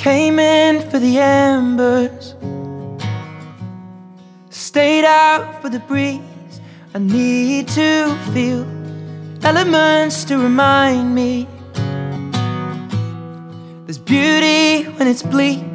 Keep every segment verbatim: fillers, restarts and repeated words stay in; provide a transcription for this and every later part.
Came in for the embers, stayed out for the breeze. I need to feel elements to remind me there's beauty when it's bleak.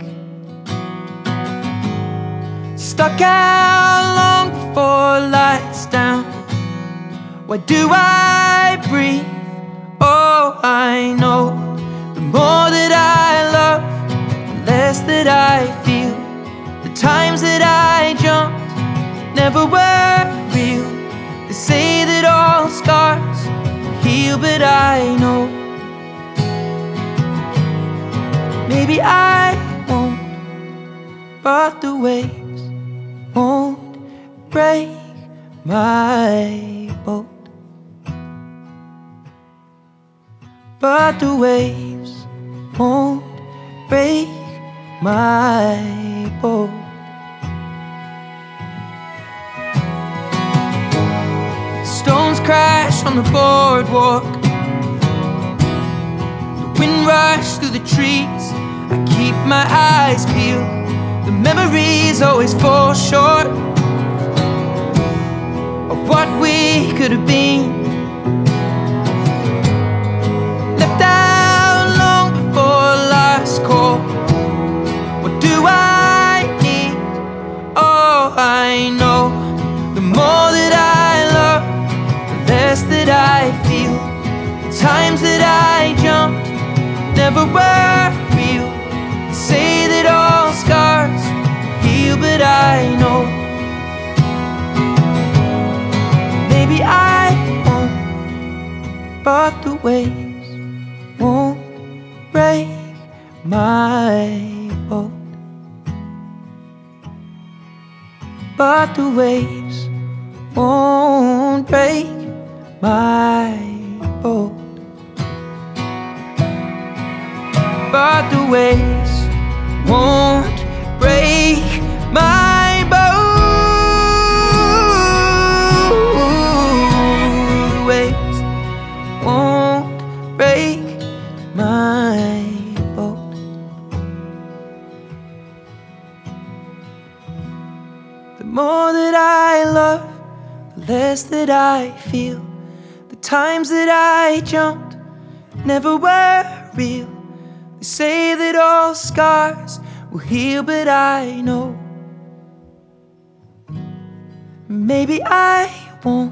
Stuck out long before lights down. Why do I breathe? Oh, I know the more that I love, the less that I feel. The times that I jumped never were real. They say that all scars heal, but I know maybe I won't, but the waves won't break my boat. But the waves won't break my boat. Stones crash on the boardwalk, the wind rushes through the trees. I keep my eyes peeled, the memories always fall short of what we could have been. Left out long before last call. What do I need? Oh, I know the more that I love, the less that I feel. The times that I jumped never were real. They say that all scars heal, but I know maybe I won't, but the waves won't break my boat. But the waves won't break my boat. But the waves won't break my boat. The waves won't break my boat. The more that I love, the less that I feel. The times that I jumped never were real. They say that all scars will heal, but I know maybe I won't,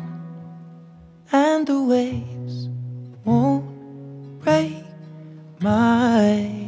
and the waves won't break my